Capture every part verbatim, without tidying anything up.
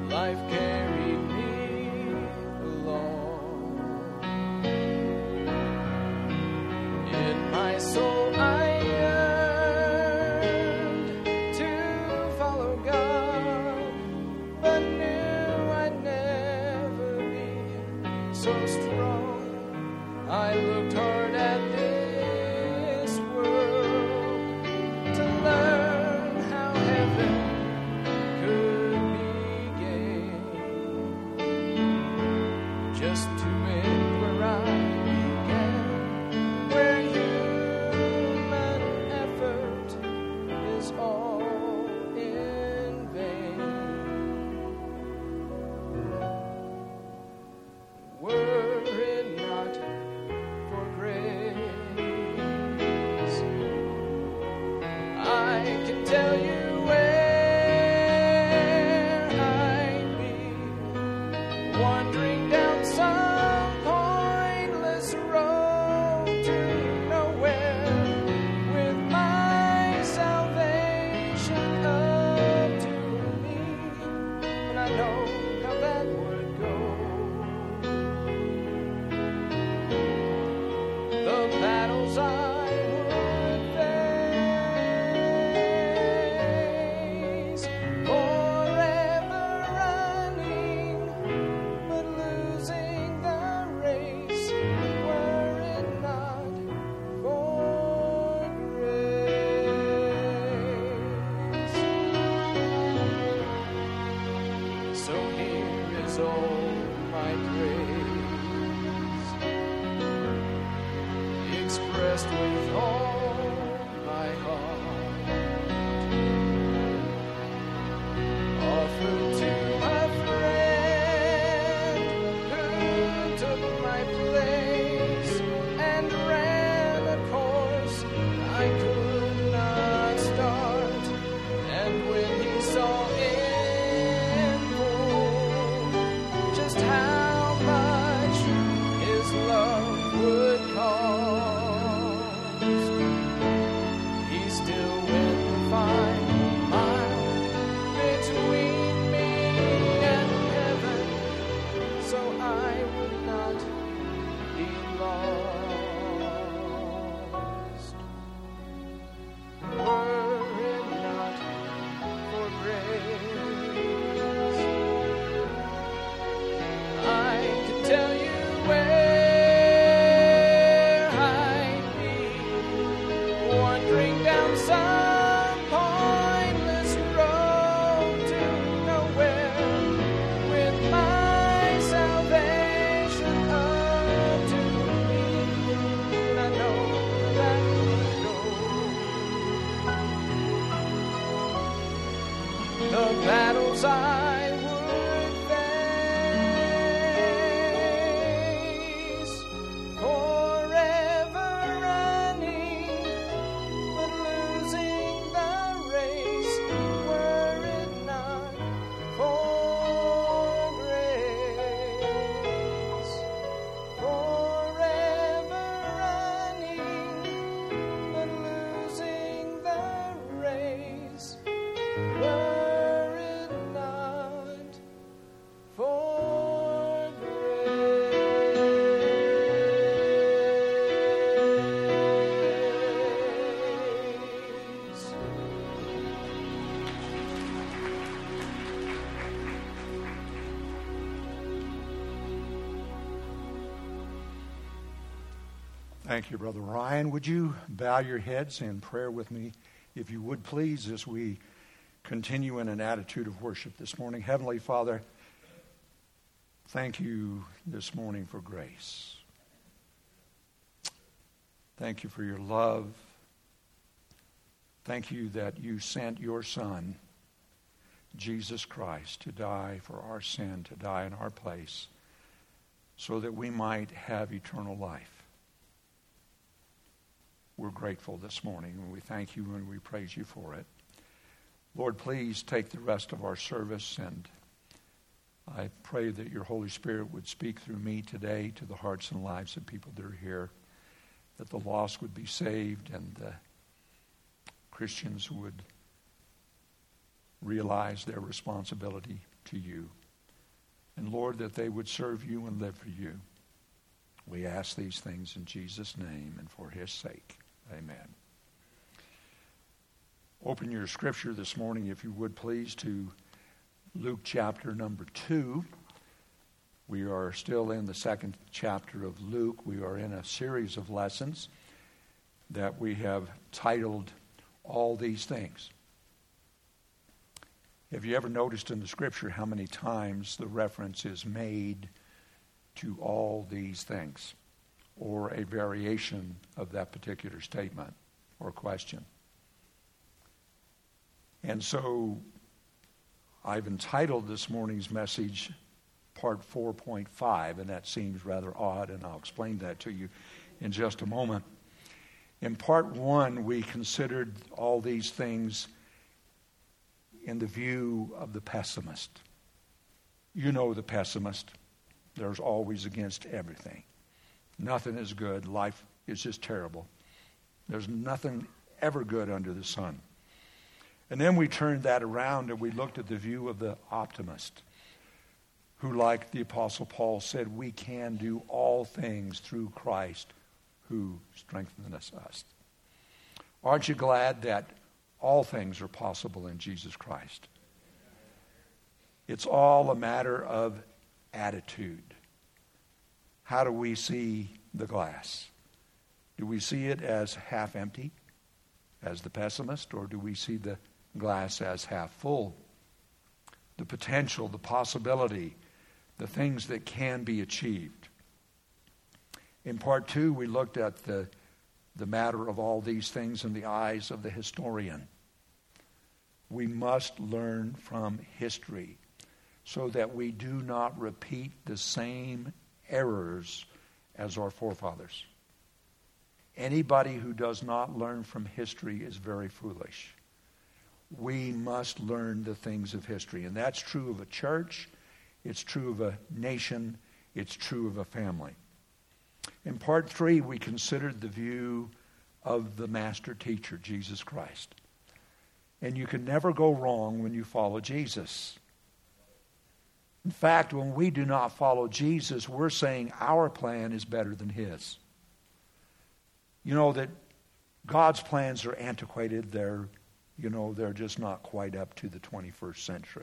life carried me along. In my soul I yearned to follow God, but knew I'd never be so strong. I looked hard at this world to learn how heaven could be gained. Just to end where I began, where human effort is all in vain. Were it not for grace, I can tell you where I'd be, wandering down some pointless road to nowhere, with my salvation up to me, and I know how that would go. The battles I would face, forever running, but losing the race, were it not for grace. So here is all my praise, expressed with all my heart, offered to a friend who took my place and ran a course I could not start. And when he saw in full just how much his love would cost, he still went the final mile between me and heaven, so I would not be lost. Were it not for grace, I could tell you where I'd be, wandering down some pointless road to nowhere, with my salvation up to me, and I know that would go. The battles I would face, forever running, but losing the race, were it not for grace. Forever running, but losing the race, were it not for grace. Thank you, Brother Ryan. Would you bow your heads in prayer with me, if you would, please, as we continue in an attitude of worship this morning. Heavenly Father, thank you this morning for grace. Thank you for your love. Thank you that you sent your Son, Jesus Christ, to die for our sin, to die in our place, so that we might have eternal life. We're grateful this morning, and we thank you and we praise you for it. Lord, please take the rest of our service, and I pray that your Holy Spirit would speak through me today to the hearts and lives of people that are here, that the lost would be saved and the Christians would realize their responsibility to you. And Lord, that they would serve you and live for you. We ask these things in Jesus' name and for his sake. Amen. Open your scripture this morning, if you would please, to Luke chapter number two. We are still in the second chapter of Luke. We are in a series of lessons that we have titled All These Things. Have you ever noticed in the scripture how many times the reference is made to all these things, or a variation of that particular statement or question? And so I've entitled this morning's message Part four point five, and that seems rather odd, and I'll explain that to you in just a moment. In Part one, we considered all these things in the view of the pessimist. You know the pessimist. There's always against everything. Nothing is good. Life is just terrible. There's nothing ever good under the sun. And then we turned that around and we looked at the view of the optimist, who, like the Apostle Paul said, we can do all things through Christ who strengthens us. Aren't you glad that all things are possible in Jesus Christ? It's all a matter of attitude. How do we see the glass? Do we see it as half empty, as the pessimist, or do we see the glass as half full? The potential, the possibility, the things that can be achieved. In part two, we looked at the, the matter of all these things in the eyes of the historian. We must learn from history so that we do not repeat the same errors as our forefathers. Anybody who does not learn from history is very foolish. We must learn the things of history. And that's true of a church. It's true of a nation. It's true of a family. In part three, we considered the view of the master teacher, Jesus Christ. And you can never go wrong when you follow Jesus. In fact, when we do not follow Jesus, we're saying our plan is better than his. You know that God's plans are antiquated. They're, you know, they're just not quite up to the twenty-first century.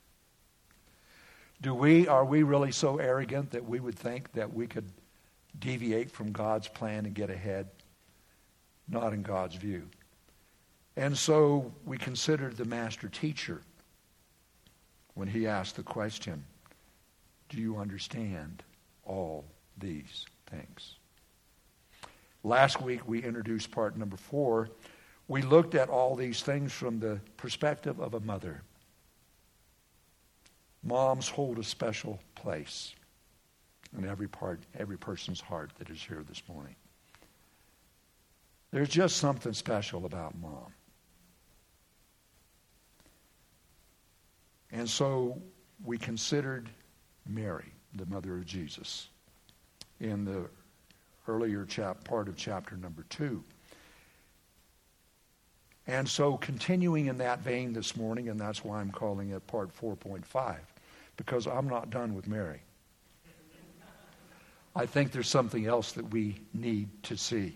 Do we, are we really so arrogant that we would think that we could deviate from God's plan and get ahead? Not in God's view. And so we considered the master teacher when he asked the question, do you understand all these things? Last week we introduced part number four. We looked at all these things from the perspective of a mother. Moms hold a special place in every part, every person's heart that is here this morning. There's just something special about mom. And so we considered Mary, the mother of Jesus, in the earlier chap- part of chapter number two. And so continuing in that vein this morning, and that's why I'm calling it part four point five, because I'm not done with Mary. I think there's something else that we need to see.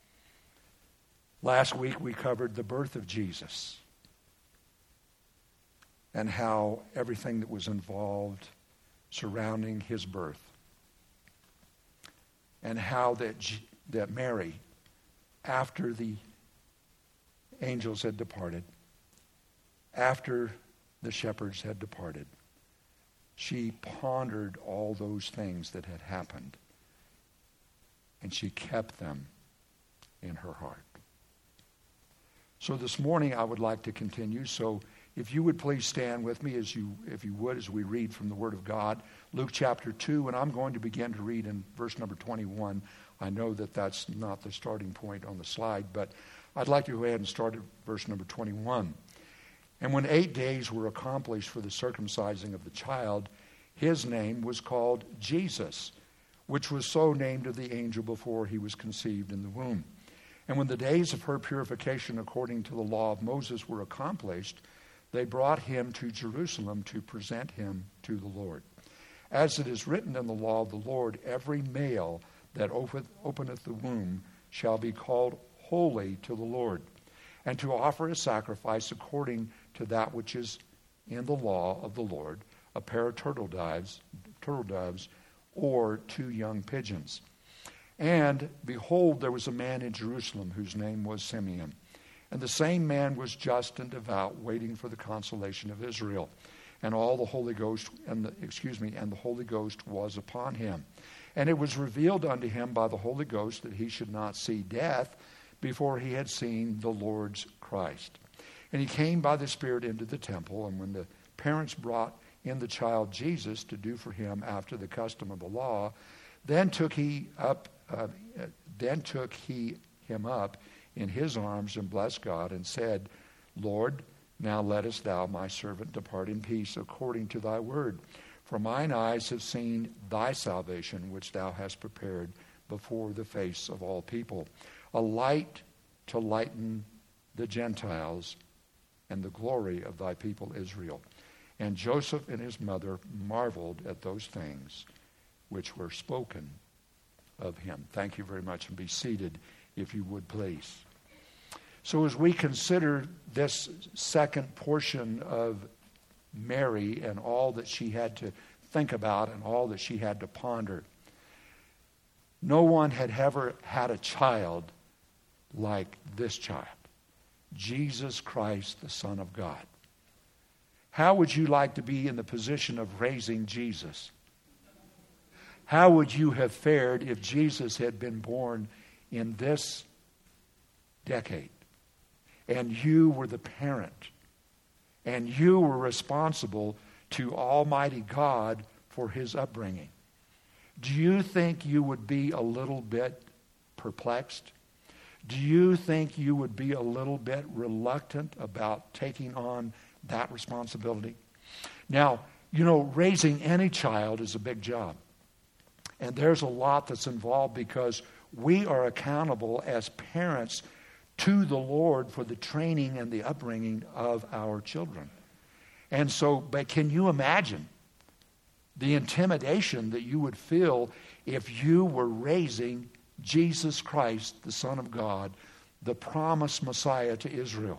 Last week we covered the birth of Jesus and how everything that was involved surrounding his birth, and how that G- that Mary, after the angels had departed, after the shepherds had departed, she pondered all those things that had happened, and she kept them in her heart. So this morning I would like to continue. So if you would please stand with me, as you, if you would, as we read from the Word of God, Luke chapter two, and I'm going to begin to read in verse number twenty-one. I know that that's not the starting point on the slide, but I'd like to go ahead and start at verse number twenty-one. And when eight days were accomplished for the circumcising of the child, his name was called Jesus, which was so named of the angel before he was conceived in the womb. And when the days of her purification according to the law of Moses were accomplished, they brought him to Jerusalem to present him to the Lord. As it is written in the law of the Lord, every male that openeth the womb shall be called holy to the Lord, and to offer a sacrifice according to that which is in the law of the Lord, a pair of turtle doves, turtle doves, or two young pigeons. And behold, there was a man in Jerusalem whose name was Simeon. And the same man was just and devout, waiting for the consolation of Israel. And all the Holy Ghost, and the, excuse me, and the Holy Ghost was upon him. And it was revealed unto him by the Holy Ghost that he should not see death before he had seen the Lord's Christ. And he came by the Spirit into the temple, and when the parents brought in the child Jesus to do for him after the custom of the law, then took he up, uh, then took he him up in his arms and blessed God and said, Lord, now lettest thou my servant depart in peace according to thy word. For mine eyes have seen thy salvation, which thou hast prepared before the face of all people, a light to lighten the Gentiles and the glory of thy people Israel. And Joseph and his mother marveled at those things which were spoken of him. Thank you very much, and be seated if you would please. So as we consider this second portion of Mary and all that she had to think about and all that she had to ponder, no one had ever had a child like this child, Jesus Christ, the Son of God. How would you like to be in the position of raising Jesus? How would you have fared if Jesus had been born in this decade and you were the parent and you were responsible to Almighty God for his upbringing? Do you think you would be a little bit perplexed? Do you think you would be a little bit reluctant about taking on that responsibility? Now, you know, raising any child is a big job. And there's a lot that's involved because we are accountable as parents to the Lord for the training and the upbringing of our children. And so, but can you imagine the intimidation that you would feel if you were raising Jesus Christ, the Son of God, the promised Messiah to Israel?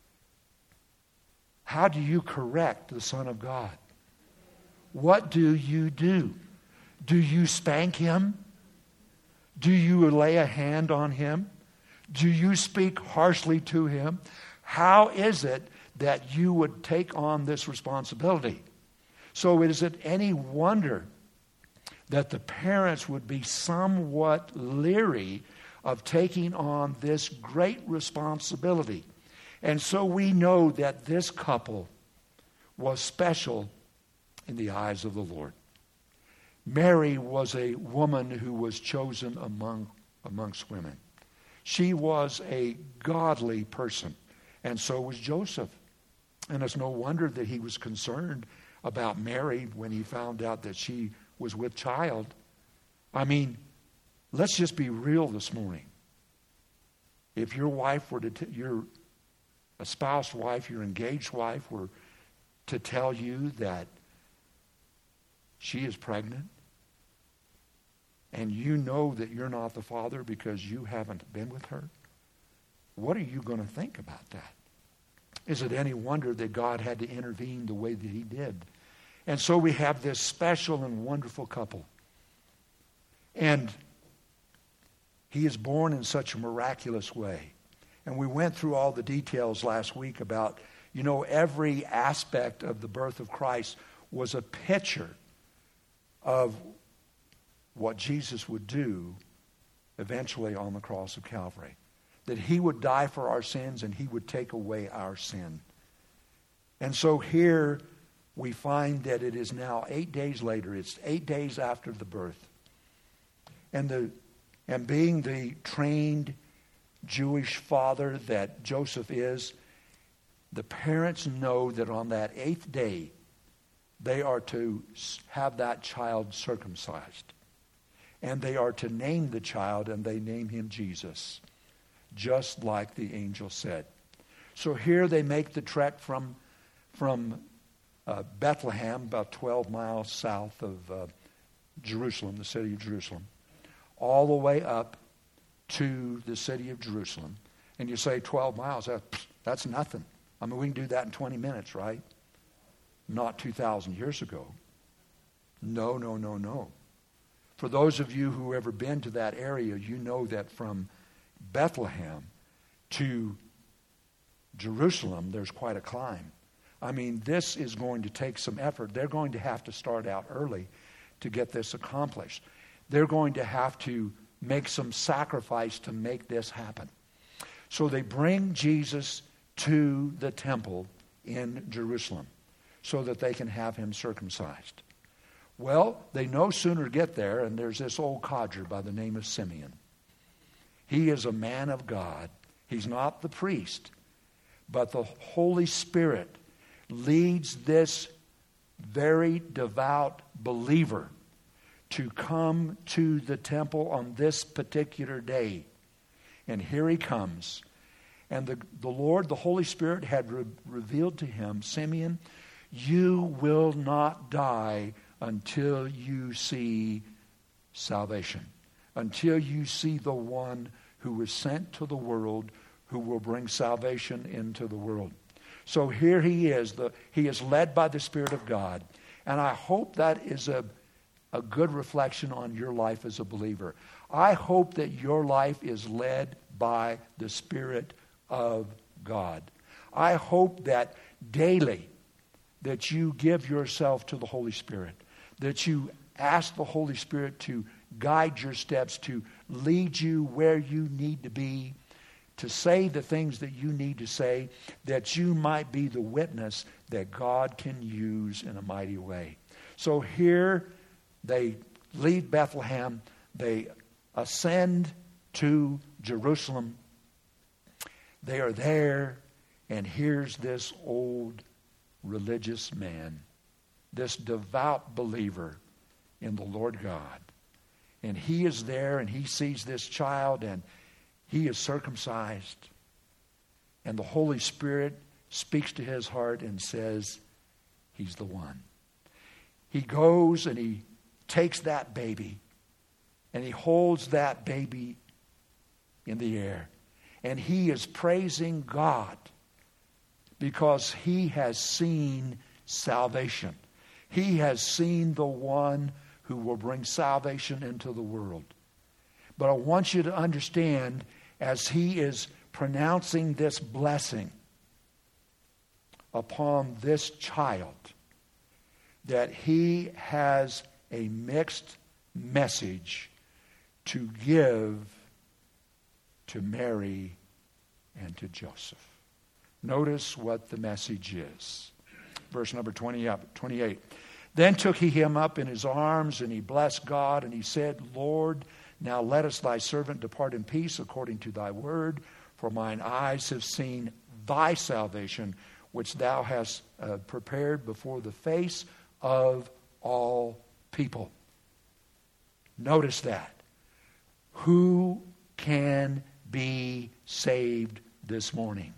How do you correct the Son of God? What do you do? Do you spank him? Do you lay a hand on him? Do you speak harshly to him? How is it that you would take on this responsibility? So is it any wonder that the parents would be somewhat leery of taking on this great responsibility? And so we know that this couple was special in the eyes of the Lord. Mary was a woman who was chosen among amongst women. She was a godly person, and so was Joseph. And it's no wonder that he was concerned about Mary when he found out that she was with child. I mean, let's just be real this morning. If your wife were to, t- your espoused wife, your engaged wife were to tell you that she is pregnant, and you know that you're not the father because you haven't been with her, what are you going to think about that? Is it any wonder that God had to intervene the way that he did? And so we have this special and wonderful couple. And he is born in such a miraculous way. And we went through all the details last week about, you know, every aspect of the birth of Christ was a picture of what Jesus would do eventually on the cross of Calvary. That he would die for our sins and he would take away our sin. And so here we find that it is now eight days later. It's eight days after the birth. And the and being the trained Jewish father that Joseph is, the parents know that on that eighth day they are to have that child circumcised. And they are to name the child, and they name him Jesus, just like the angel said. So here they make the trek from, from uh, Bethlehem, about twelve miles south of uh, Jerusalem, the city of Jerusalem, all the way up to the city of Jerusalem. And you say twelve miles, that's, that's nothing. I mean, we can do that in twenty minutes, right? Not two thousand years ago. No, no, no, no. For those of you who have ever been to that area, you know that from Bethlehem to Jerusalem, there's quite a climb. I mean, this is going to take some effort. They're going to have to start out early to get this accomplished. They're going to have to make some sacrifice to make this happen. So they bring Jesus to the temple in Jerusalem so that they can have him circumcised. Well, they no sooner get there, and there's this old codger by the name of Simeon. He is a man of God. He's not the priest, but the Holy Spirit leads this very devout believer to come to the temple on this particular day. And here he comes. And the, the Lord, the Holy Spirit, had re- revealed to him, Simeon, you will not die until you see salvation, until you see the one who was sent to the world, who will bring salvation into the world. So here he is. The, he is led by the Spirit of God. And I hope that is a, a good reflection on your life as a believer. I hope that your life is led by the Spirit of God. I hope that daily that you give yourself to the Holy Spirit, that you ask the Holy Spirit to guide your steps, to lead you where you need to be, to say the things that you need to say, that you might be the witness that God can use in a mighty way. So here they leave Bethlehem, they ascend to Jerusalem. They are there, and here's this old religious man, this devout believer in the Lord God. And he is there, and he sees this child, and he is circumcised. And the Holy Spirit speaks to his heart and says, he's the one. He goes and he takes that baby, and he holds that baby in the air. And he is praising God because he has seen salvation. He has seen the one who will bring salvation into the world. But I want you to understand, as he is pronouncing this blessing upon this child, that he has a mixed message to give to Mary and to Joseph. Notice what the message is. Verse number twenty-eight. Then took he him up in his arms, and he blessed God, and he said, Lord, now lettest thy servant depart in peace according to thy word, for mine eyes have seen thy salvation, which thou hast uh, prepared before the face of all people. Notice that. Who can be saved this morning?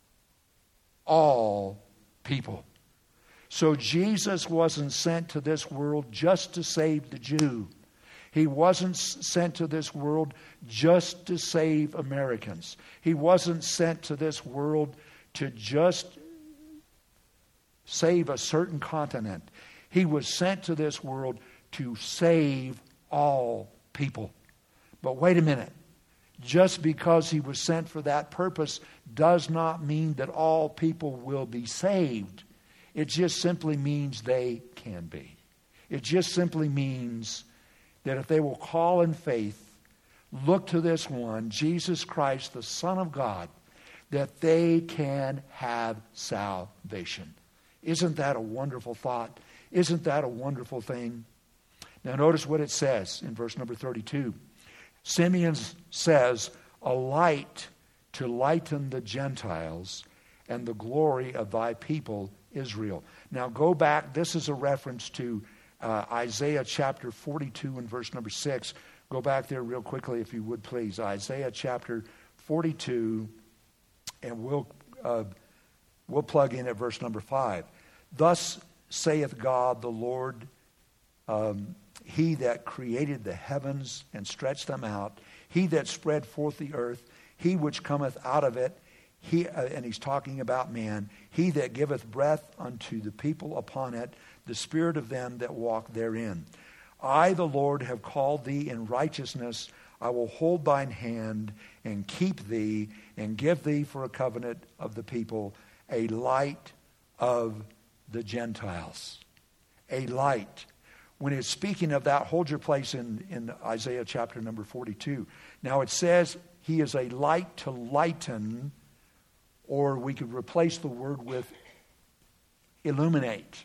All people. So Jesus wasn't sent to this world just to save the Jew. He wasn't sent to this world just to save Americans. He wasn't sent to this world to just save a certain continent. He was sent to this world to save all people. But wait a minute. Just because he was sent for that purpose does not mean that all people will be saved. It just simply means they can be. It just simply means that if they will call in faith, look to this one, Jesus Christ, the Son of God, that they can have salvation. Isn't that a wonderful thought? Isn't that a wonderful thing? Now notice what it says in verse number thirty-two. Simeon says, a light to lighten the Gentiles and the glory of thy people Israel. Now go back. This is a reference to uh, Isaiah chapter forty-two and verse number six. Go back there real quickly if you would please. Isaiah chapter forty-two, and we'll uh, We'll plug in at verse number five. Thus saith God the Lord, um, he that created the heavens and stretched them out, he that spread forth the earth, he which cometh out of it, he uh, and he's talking about man, he that giveth breath unto the people upon it, the spirit of them that walk therein. I, the Lord, have called thee in righteousness. I will hold thine hand and keep thee and give thee for a covenant of the people, a light of the Gentiles. A light. When it's speaking of that, hold your place in, in Isaiah chapter number forty-two. Now it says he is a light to lighten, or we could replace the word with illuminate,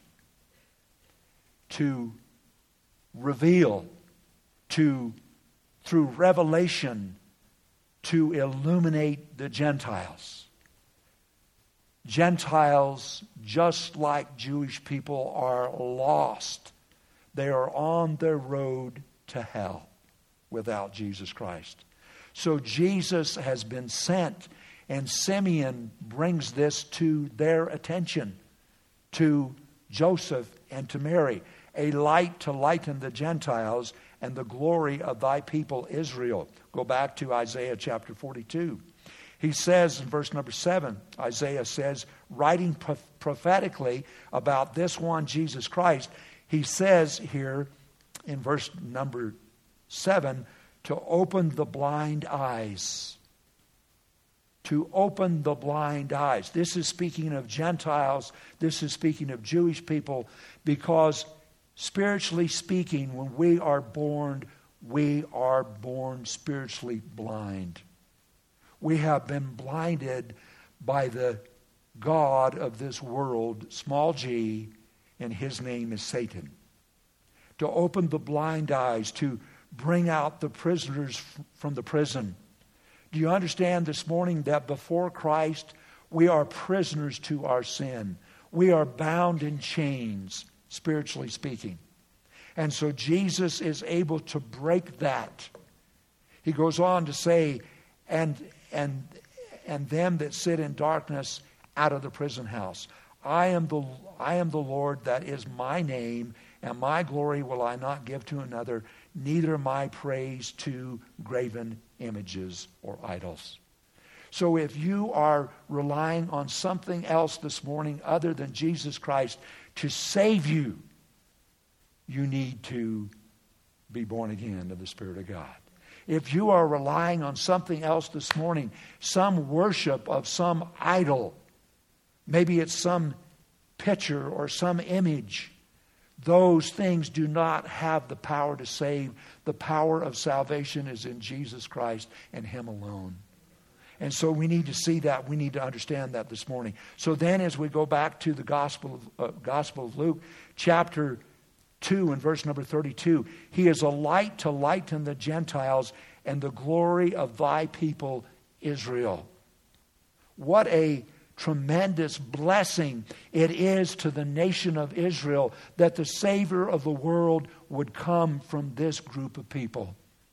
to reveal, to through revelation, to illuminate the Gentiles. Gentiles, just like Jewish people, are lost. They are on their road to hell without Jesus Christ. So Jesus has been sent, and Simeon brings this to their attention, to Joseph and to Mary. A light to lighten the Gentiles and the glory of thy people Israel. Go back to Isaiah chapter forty-two. He says in verse number seven, Isaiah says, writing prophetically about this one, Jesus Christ, he says here in verse number seven, to open the blind eyes. To open the blind eyes. This is speaking of Gentiles. This is speaking of Jewish people, because spiritually speaking, when we are born, we are born spiritually blind. We have been blinded by the god of this world, small g, and his name is Satan. To open the blind eyes, to bring out the prisoners from the prison. Do you understand this morning that before Christ, we are prisoners to our sin? We are bound in chains, spiritually speaking. And so Jesus is able to break that. He goes on to say, and and and them that sit in darkness out of the prison house. I am the I am the Lord, that is my name, and my glory will I not give to another, neither my praise to graven images or idols. So if you are relying on something else this morning other than Jesus Christ to save you, you need to be born again of the Spirit of God. If you are relying on something else this morning, some worship of some idol, maybe it's some picture or some image, those things do not have the power to save. The power of salvation is in Jesus Christ and Him alone. And so we need to see that. We need to understand that this morning. So then as we go back to the Gospel of, uh, Gospel of Luke, chapter two and verse number thirty-two, he is a light to lighten the Gentiles and the glory of thy people Israel. What a tremendous blessing it is to the nation of Israel that the Savior of the world would come from this group of people.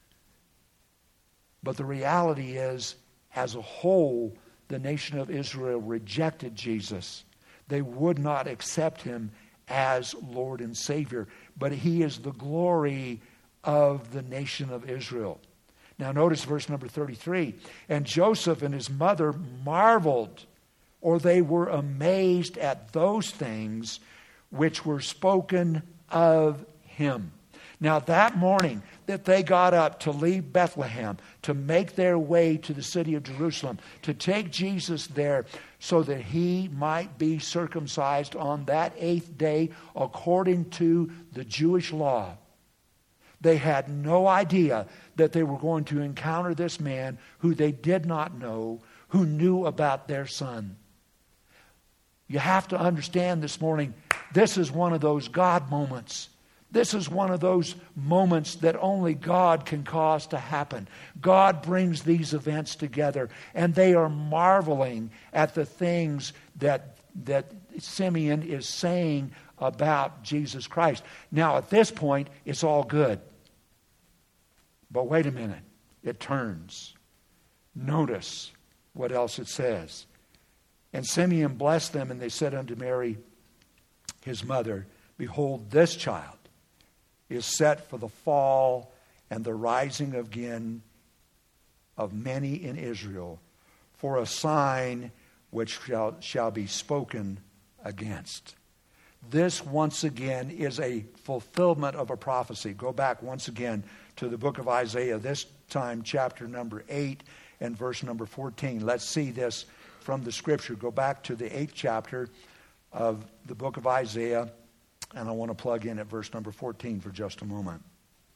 But the reality is, as a whole, the nation of Israel rejected Jesus. They would not accept Him as Lord and Savior, but He is the glory of the nation of Israel. Now notice verse number thirty-three. And Joseph and his mother marveled, or they were amazed at those things which were spoken of Him. Now that morning that they got up to leave Bethlehem, to make their way to the city of Jerusalem, to take Jesus there so that He might be circumcised on that eighth day according to the Jewish law, they had no idea that they were going to encounter this man who they did not know, who knew about their son. You have to understand this morning, this is one of those God moments. This is one of those moments that only God can cause to happen. God brings these events together, and they are marveling at the things that, that Simeon is saying about Jesus Christ. Now, at this point, it's all good. But wait a minute. It turns. Notice what else it says. And Simeon blessed them, and they said unto Mary, his mother, Behold, this child is set for the fall and the rising again of many in Israel, for a sign which shall, shall be spoken against. This, once again, is a fulfillment of a prophecy. Go back once again to the book of Isaiah, this time chapter number eight and verse number fourteen. Let's see this from the Scripture. Go back to the eighth chapter of the book of Isaiah, and I want to plug in at verse number fourteen for just a moment.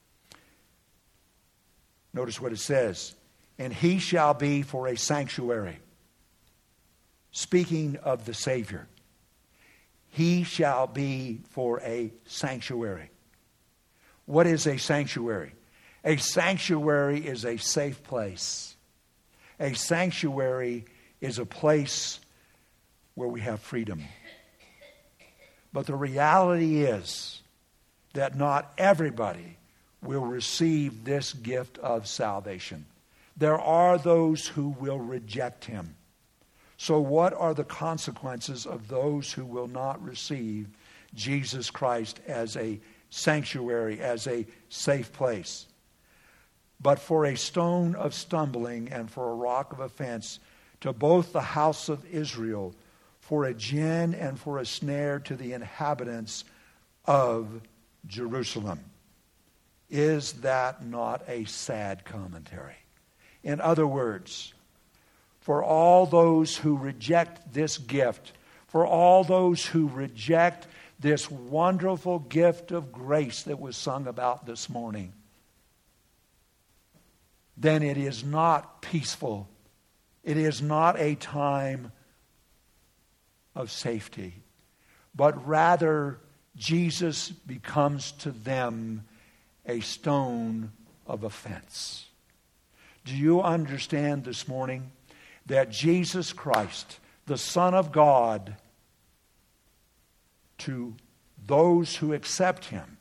Notice what it says. And he shall be for a sanctuary. Speaking of the Savior. He shall be for a sanctuary. What is a sanctuary? A sanctuary is a safe place. A sanctuary is a place where we have freedom. But the reality is that not everybody will receive this gift of salvation. There are those who will reject him. So what are the consequences of those who will not receive Jesus Christ as a sanctuary, as a safe place? But for a stone of stumbling and for a rock of offense to both the house of Israel, for a gin and for a snare to the inhabitants of Jerusalem. Is that not a sad commentary? In other words, for all those who reject this gift, for all those who reject this wonderful gift of grace that was sung about this morning, then it is not peaceful. It is not a time of safety, but rather Jesus becomes to them a stone of offense. Do you understand this morning that Jesus Christ, the Son of God, to those who accept him,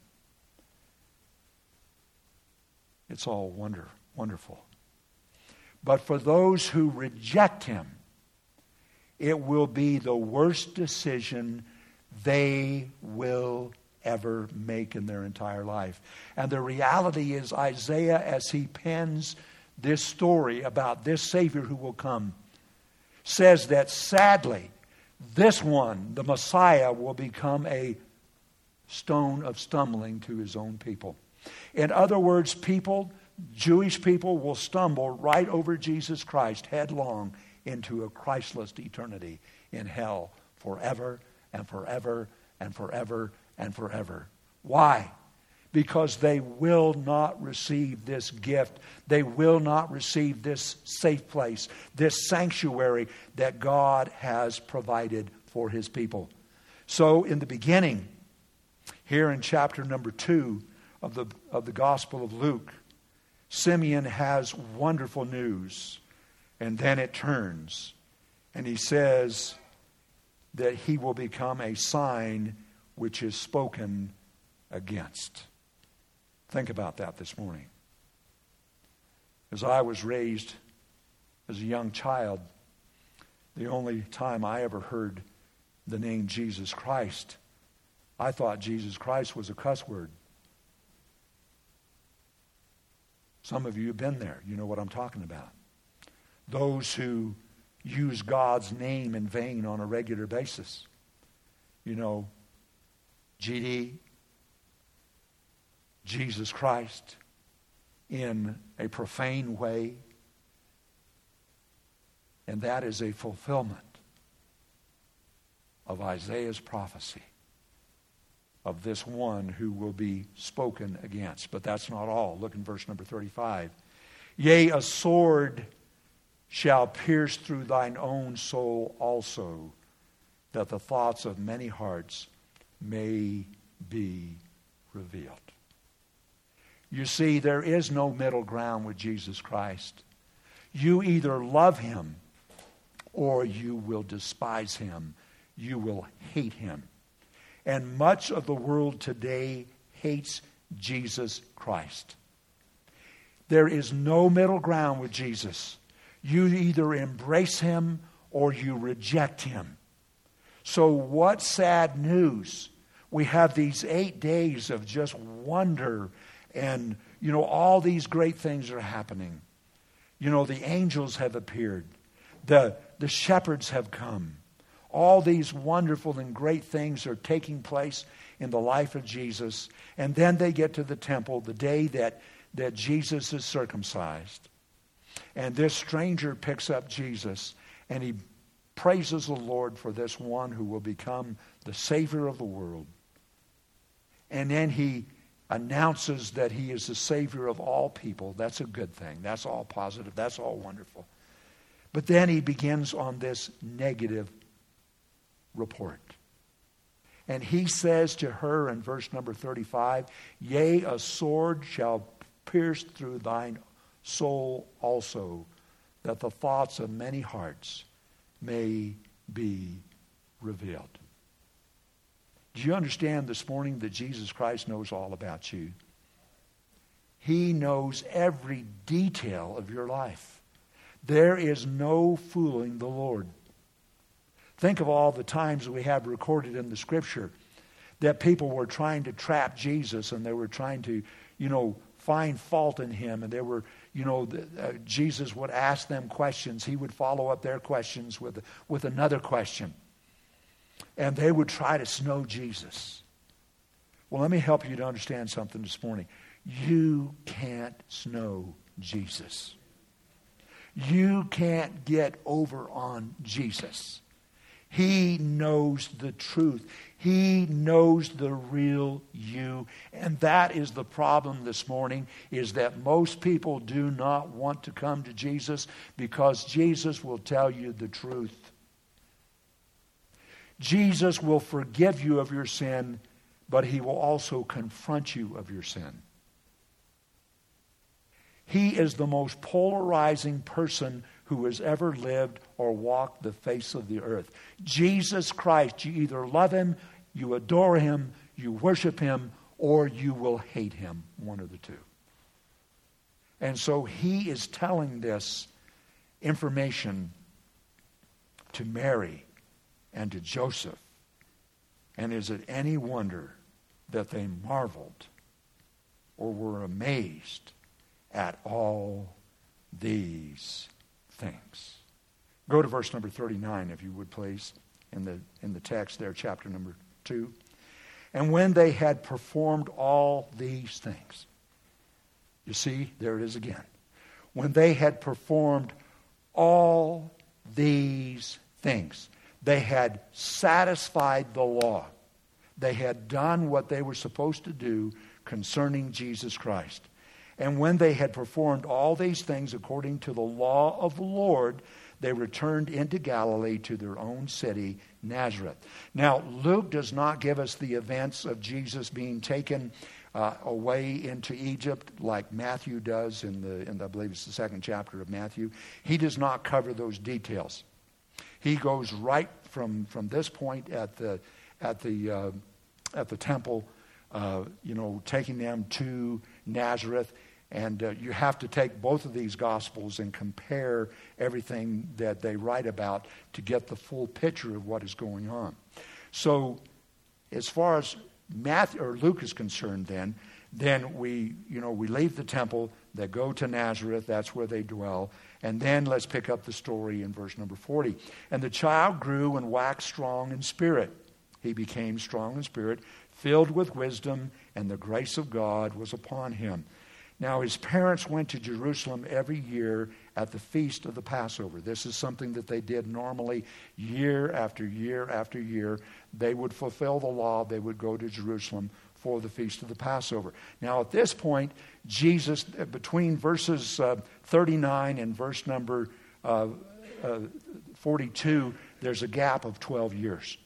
it's all wonder, wonderful. But for those who reject him, it will be the worst decision they will ever make in their entire life. And the reality is, Isaiah, as he pens this story about this Savior who will come, says that sadly, this one, the Messiah, will become a stone of stumbling to his own people. In other words, people, Jewish people, will stumble right over Jesus Christ headlong into a Christless eternity in hell forever and forever and forever and forever. Why? Because they will not receive this gift. They will not receive this safe place, this sanctuary that God has provided for his people. So in the beginning, here in chapter number two of the, of the Gospel of Luke, Simeon has wonderful news. And then it turns, and he says that he will become a sign which is spoken against. Think about that this morning. As I was raised as a young child, the only time I ever heard the name Jesus Christ, I thought Jesus Christ was a cuss word. Some of you have been there. You know what I'm talking about. Those who use God's name in vain on a regular basis. You know, G D, Jesus Christ, in a profane way. And that is a fulfillment of Isaiah's prophecy of this one who will be spoken against. But that's not all. Look in verse number thirty-five. Yea, a sword shall pierce through thine own soul also, that the thoughts of many hearts may be revealed. You see, there is no middle ground with Jesus Christ. You either love him or you will despise him. You will hate him. And much of the world today hates Jesus Christ. There is no middle ground with Jesus. You either embrace him or you reject him. So what sad news. We have these eight days of just wonder, and, you know, all these great things are happening. You know, the angels have appeared. The, the shepherds have come. All these wonderful and great things are taking place in the life of Jesus. And then they get to the temple, the day that, that Jesus is circumcised. And this stranger picks up Jesus, and he praises the Lord for this one who will become the Savior of the world. And then he announces that he is the Savior of all people. That's a good thing. That's all positive. That's all wonderful. But then he begins on this negative report. And he says to her in verse number thirty-five, "Yea, a sword shall pierce through thine soul also, that the thoughts of many hearts may be revealed." Do you understand this morning that Jesus Christ knows all about you? He knows every detail of your life. There is no fooling the Lord. Think of all the times we have recorded in the Scripture that people were trying to trap Jesus, and they were trying to, you know, find fault in him, and they were, you know, uh, Jesus would ask them questions. He would follow up their questions with, with another question. And they would try to snow Jesus. Well, let me help you to understand something this morning. You can't snow Jesus. You can't get over on Jesus. He knows the truth. He knows the real you. And that is the problem this morning, is that most people do not want to come to Jesus because Jesus will tell you the truth. Jesus will forgive you of your sin, but he will also confront you of your sin. He is the most polarizing person who has ever lived or walked the face of the earth. Jesus Christ, you either love him, you adore him, you worship him, or you will hate him, one of the two. And so he is telling this information to Mary and to Joseph. And is it any wonder that they marveled or were amazed at all these things? Go to verse number thirty-nine, if you would please, in the in the text there, chapter number two. And when they had performed all these things, you see, there it is again. When they had performed all these things, they had satisfied the law. They had done what they were supposed to do concerning Jesus Christ. And when they had performed all these things according to the law of the Lord, they returned into Galilee to their own city, Nazareth. Now, Luke does not give us the events of Jesus being taken uh, away into Egypt like Matthew does in the, in the, I believe it's the second chapter of Matthew. He does not cover those details. He goes right from, from this point at the at the uh, at the temple, uh, you know, taking them to Nazareth. And uh, you have to take both of these Gospels and compare everything that they write about to get the full picture of what is going on. So, as far as Matthew or Luke is concerned, then, then we, you know, we leave the temple. They go to Nazareth. That's where they dwell. And then let's pick up the story in verse number forty. And the child grew and waxed strong in spirit. He became strong in spirit, filled with wisdom, and the grace of God was upon him. Now his parents went to Jerusalem every year at the feast of the Passover. This is something that they did normally year after year after year. They would fulfill the law. They would go to Jerusalem for the feast of the Passover. Now at this point, Jesus, between verses uh, thirty-nine and verse number uh, uh, forty-two, there's a gap of twelve years.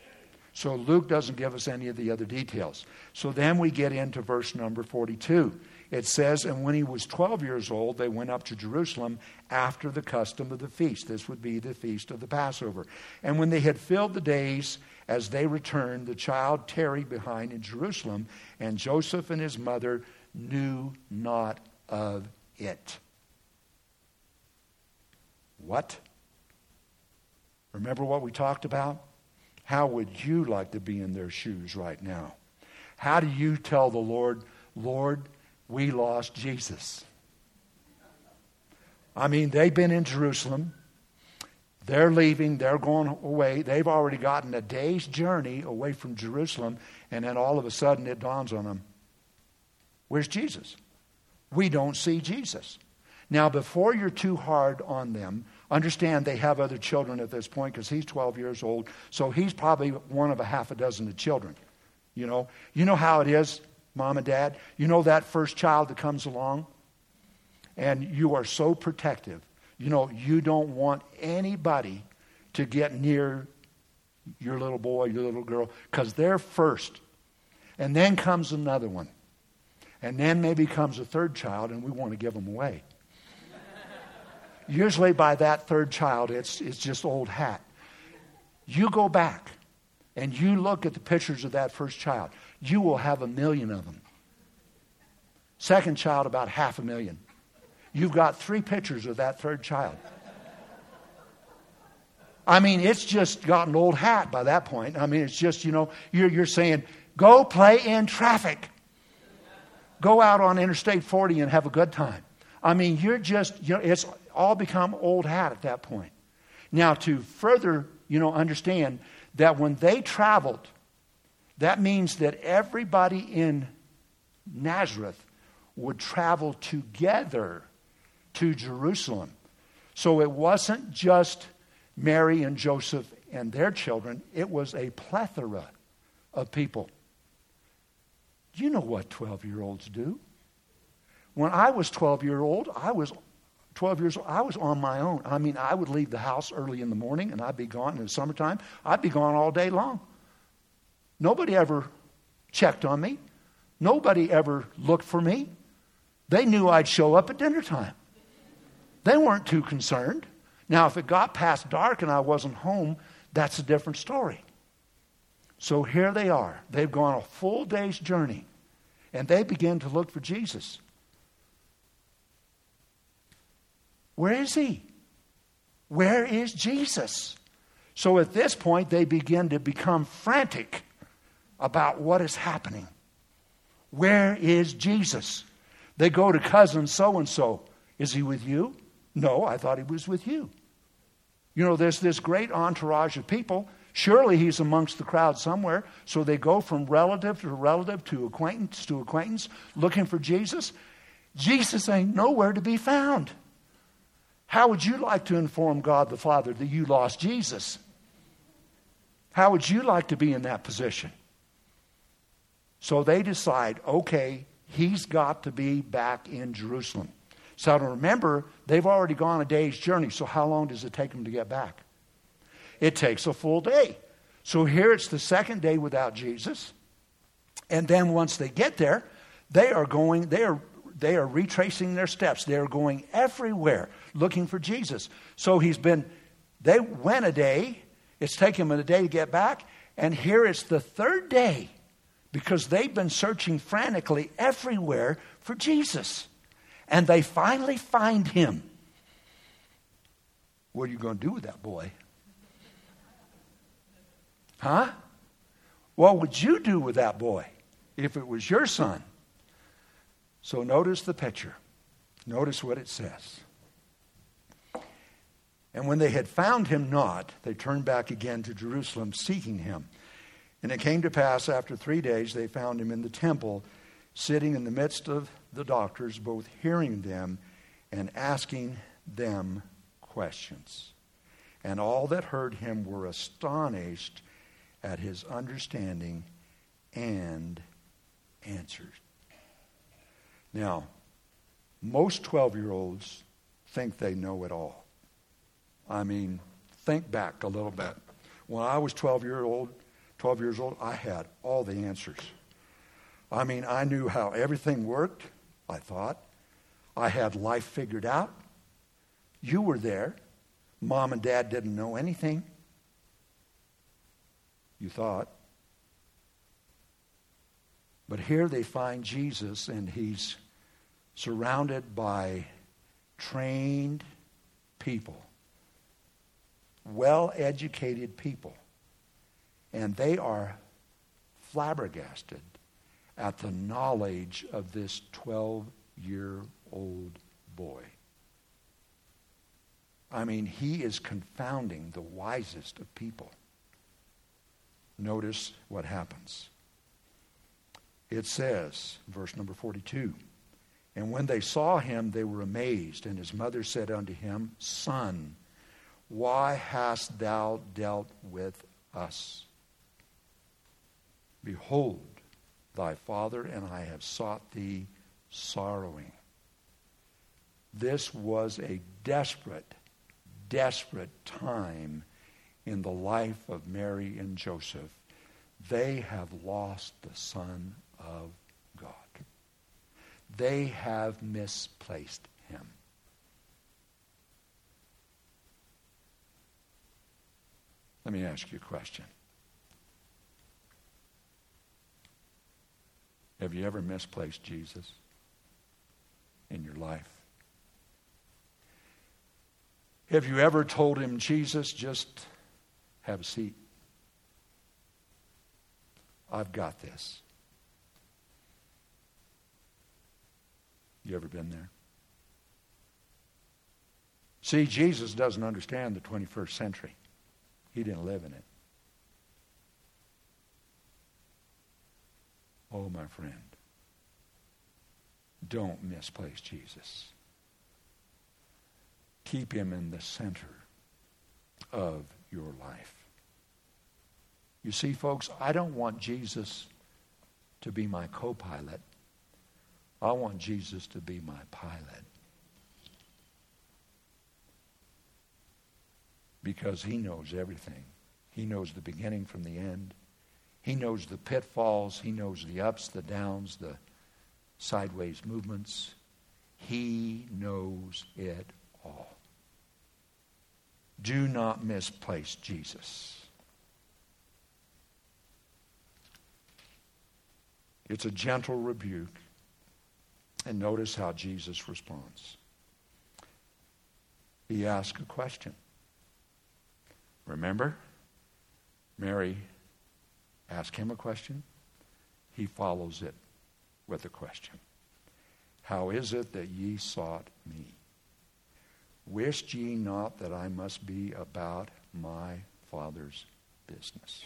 So Luke doesn't give us any of the other details. So then we get into verse number forty-two. It says, and when he was twelve years old, they went up to Jerusalem after the custom of the feast. This would be the feast of the Passover. And when they had filled the days, as they returned, the child tarried behind in Jerusalem, and Joseph and his mother knew not of it. What? Remember what we talked about? How would you like to be in their shoes right now? How do you tell the Lord, Lord, we lost Jesus? I mean, they've been in Jerusalem. They're leaving. They're going away. They've already gotten a day's journey away from Jerusalem. And then all of a sudden it dawns on them, where's Jesus? We don't see Jesus. Now, before you're too hard on them, understand they have other children at this point because he's twelve years old. So he's probably one of a half a dozen of children. You know, you know how it is, Mom and Dad. You know that first child that comes along? And you are so protective. You know, you don't want anybody to get near your little boy, your little girl, because they're first. And then comes another one. And then maybe comes a third child, and we want to give them away. Usually by that third child, it's, it's just old hat. You go back and you look at the pictures of that first child. You will have a million of them. Second child, about half a million. You've got three pictures of that third child. I mean, it's just gotten old hat by that point. I mean, it's just, you know, you're, you're saying, go play in traffic. Go out on Interstate forty and have a good time. I mean, you're just, you know, it's all become old hat at that point. Now, to further, you know, understand that when they traveled, that means that everybody in Nazareth would travel together to Jerusalem. So it wasn't just Mary and Joseph and their children. It was a plethora of people. You know what twelve-year-olds do. When I was twelve years old, I was twelve years old, I was on my own. I mean, I would leave the house early in the morning and I'd be gone in the summertime. I'd be gone all day long. Nobody ever checked on me. Nobody ever looked for me. They knew I'd show up at dinner time. They weren't too concerned. Now, if it got past dark and I wasn't home, that's a different story. So here they are. They've gone a full day's journey and they begin to look for Jesus. Where is he? Where is Jesus? So at this point, they begin to become frantic about what is happening. Where is Jesus? They go to cousin so-and-so. Is he with you? No, I thought he was with you. You know, there's this great entourage of people. Surely he's amongst the crowd somewhere. So they go from relative to relative to acquaintance to acquaintance looking for Jesus. Jesus ain't nowhere to be found. How would you like to inform God the Father that you lost Jesus? How would you like to be in that position? So they decide, okay, he's got to be back in Jerusalem. So remember, they've already gone a day's journey. So how long does it take them to get back? It takes a full day. So here it's the second day without Jesus. And then once they get there, they are going, they are They are retracing their steps. They are going everywhere looking for Jesus. So he's been, they went a day. It's taken them a day to get back. And here it's the third day because they've been searching frantically everywhere for Jesus. And they finally find him. What are you going to do with that boy? Huh? What would you do with that boy if it was your son? So notice the picture. Notice what it says. And when they had found him not, they turned back again to Jerusalem, seeking him. And it came to pass after three days, they found him in the temple, sitting in the midst of the doctors, both hearing them and asking them questions. And all that heard him were astonished at his understanding and answered. Now, most twelve-year-olds think they know it all. I mean, think back a little bit. When I was twelve years old, twelve years old, I had all the answers. I mean, I knew how everything worked, I thought. I had life figured out. You were there. Mom and Dad didn't know anything. You thought. But here they find Jesus, and he's surrounded by trained people. well-educated people. And they are flabbergasted at the knowledge of this twelve-year-old boy. I mean, he is confounding the wisest of people. Notice what happens. It says, verse number forty-two, and when they saw him, they were amazed. And his mother said unto him, Son, why hast thou dealt with us? Behold, thy father and I have sought thee sorrowing. This was a desperate, desperate time in the life of Mary and Joseph. They have lost the Son of God. They have misplaced him. Let me ask you a question. Have you ever misplaced Jesus in your life? Have you ever told him, Jesus, just have a seat? I've got this. You ever been there? See, Jesus doesn't understand the twenty-first century. He didn't live in it. Oh, my friend, don't misplace Jesus. Keep him in the center of your life. You see, folks, I don't want Jesus to be my co-pilot. I want Jesus to be my pilot. Because he knows everything. He knows the beginning from the end. He knows the pitfalls. He knows the ups, the downs, the sideways movements. He knows it all. Do not misplace Jesus. It's a gentle rebuke. And notice how Jesus responds. He asks a question. Remember, Mary asked him a question. He follows it with a question. How is it that ye sought me? Wist ye not that I must be about my Father's business?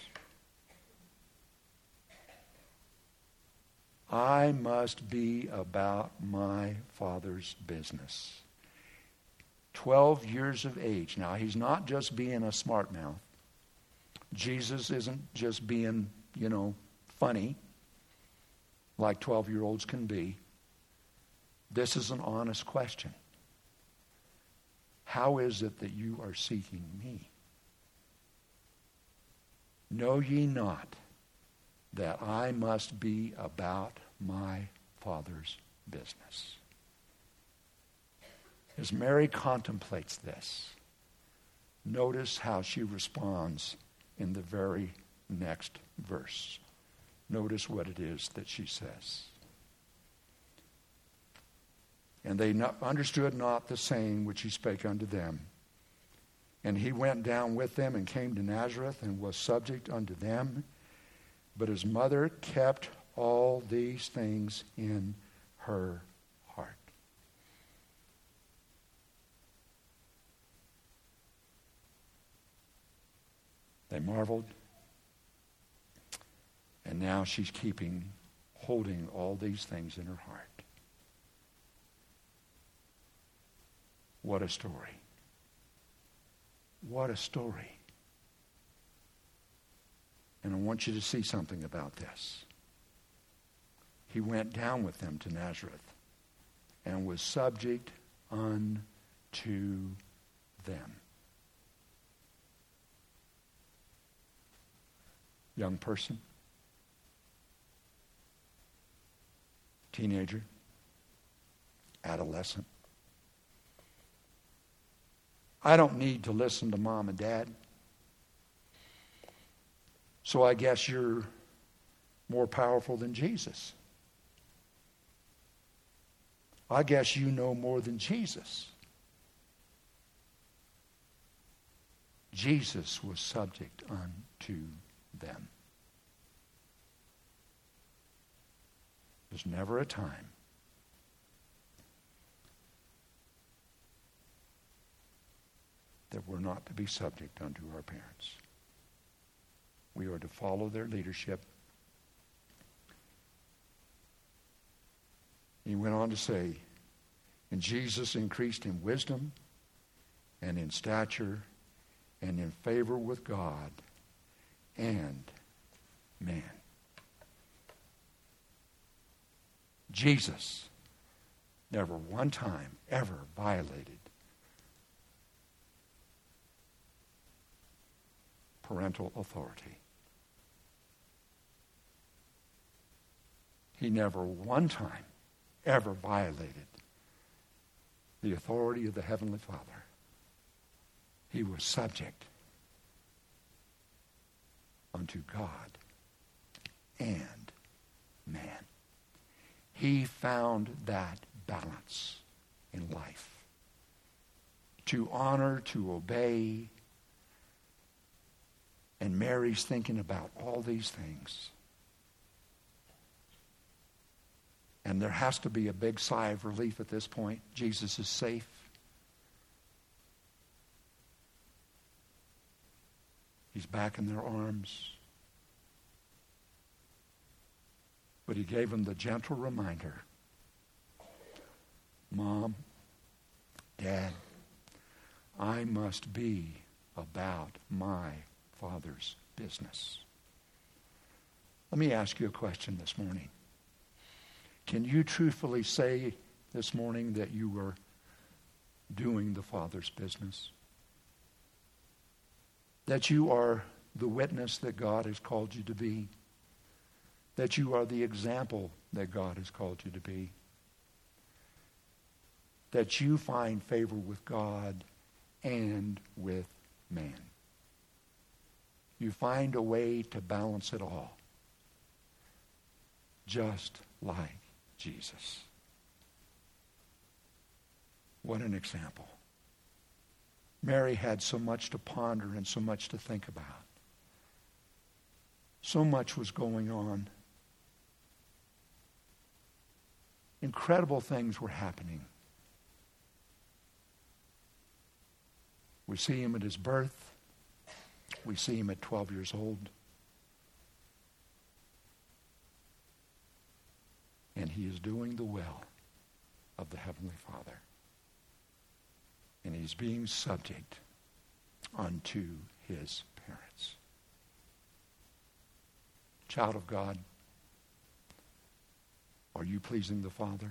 I must be about my Father's business. Twelve years of age. Now, he's not just being a smart mouth. Jesus isn't just being, you know, funny like twelve-year-olds can be. This is an honest question. How is it that you are seeking me? Know ye not that I must be about my Father's business? As Mary contemplates this, notice how she responds in the very next verse. Notice what it is that she says. And they not, understood not the saying which he spake unto them. And he went down with them and came to Nazareth and was subject unto them. But his mother kept all these things in her heart. They marveled. And now she's keeping, holding all these things in her heart. What a story. What a story. And I want you to see something about this. He went down with them to Nazareth and was subject unto them. Young person, teenager, adolescent. I don't need to listen to mom and dad. So I guess you're more powerful than Jesus. I guess you know more than Jesus. Jesus was subject unto them. There's never a time that we're not to be subject unto our parents. We are to follow their leadership. He went on to say, and Jesus increased in wisdom and in stature and in favor with God and man. Jesus never one time ever violated parental authority. He never one time ever violated the authority of the Heavenly Father. He was subject unto God and man. He found that balance in life. To honor, to obey. And Mary's thinking about all these things. And there has to be a big sigh of relief at this point. Jesus is safe. He's back in their arms. But he gave them the gentle reminder, Mom, Dad, I must be about my Father's business. Let me ask you a question this morning. Can you truthfully say this morning that you were doing the Father's business? That you are the witness that God has called you to be? That you are the example that God has called you to be? That you find favor with God and with man? You find a way to balance it all, just like Jesus. What an example. Mary had so much to ponder and so much to think about. So much was going on. Incredible things were happening. We see him at his birth. We see him at twelve years old. And he is doing the will of the Heavenly Father. And he's being subject unto his parents. Child of God, are you pleasing the Father?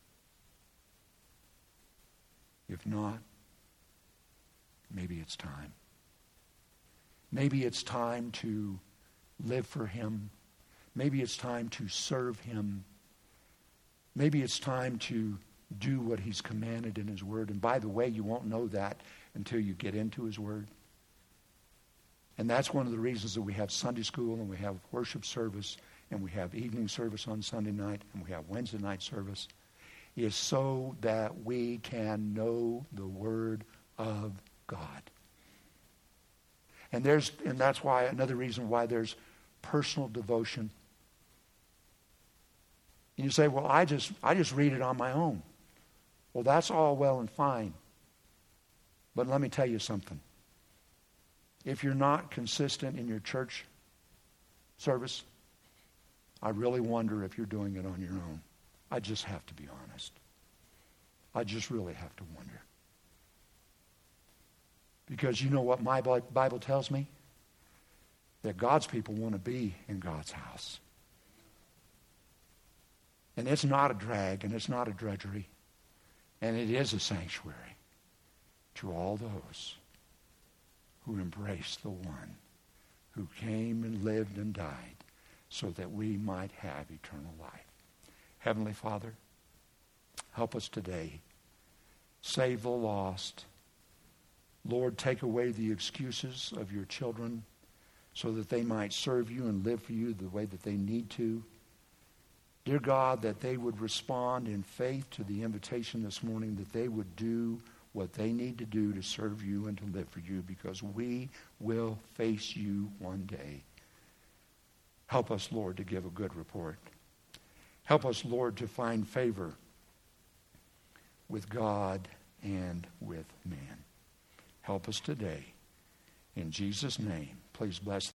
If not, maybe it's time. Maybe it's time to live for him. Maybe it's time to serve him. Maybe it's time to do what he's commanded in his word. And by the way, you won't know that until you get into his word. And that's one of the reasons that we have Sunday school and we have worship service and we have evening service on Sunday night and we have Wednesday night service, is so that we can know the word of God. And there's and that's why another reason why there's personal devotion. And you say, well, I just I just read it on my own. Well, that's all well and fine. But let me tell you something. If you're not consistent in your church service, I really wonder if you're doing it on your own. I just have to be honest. I just really have to wonder. Because you know what my Bible tells me? That God's people want to be in God's house. And it's not a drag and it's not a drudgery. And it is a sanctuary to all those who embrace the one who came and lived and died so that we might have eternal life. Heavenly Father, help us today. Save the lost. Lord, take away the excuses of your children so that they might serve you and live for you the way that they need to. Dear God, that they would respond in faith to the invitation this morning, that they would do what they need to do to serve you and to live for you, because we will face you one day. Help us, Lord, to give a good report. Help us, Lord, to find favor with God and with man. Help us today. In Jesus' name, please bless